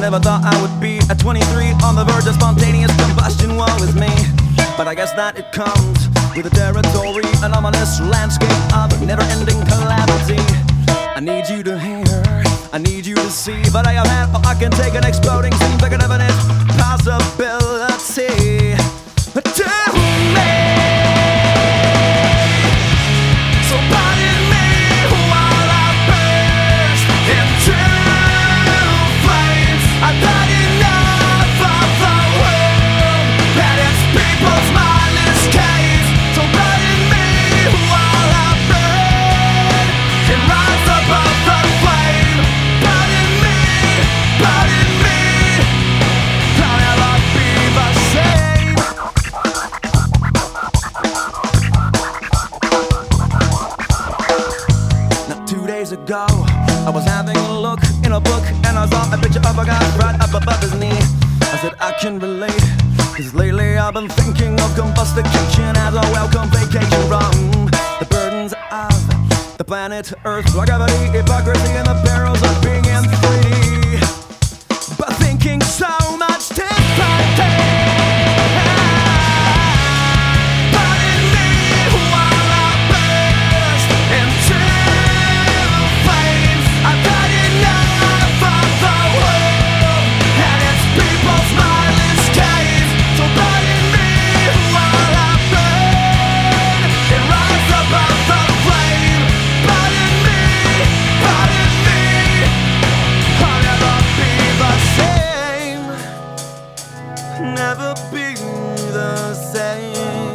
never thought I would be at 23 on the verge of spontaneous combustion. Woe is me. But I guess that it comes with the territory, an ominous landscape of never-ending calamity. I need you to hear, I need you to see, but I have had, I can take an exploding scene, bigger than an possibility. To me. So pardon me while I burst into flames. I've had enough of the world and its people's mindless gaze. So pardon me while I burn and rise above the flame. Pardon me, I'll never be the same. Now 2 days ago, I was having a look in a book and I saw a picture of a guy right up above his knee. I said I can relate, cause lately I've been thinking of combustication as a welcome vacation from the burdens of the planet Earth, gravity, hypocrisy, and the perils of being free. But thinking so much differently. Pardon me while I burst into flames. I've had enough of the world and its people's mindless gaze. So pardon me while I burn and rise above the flame. Pardon me, I'll never be the same. Never be the same.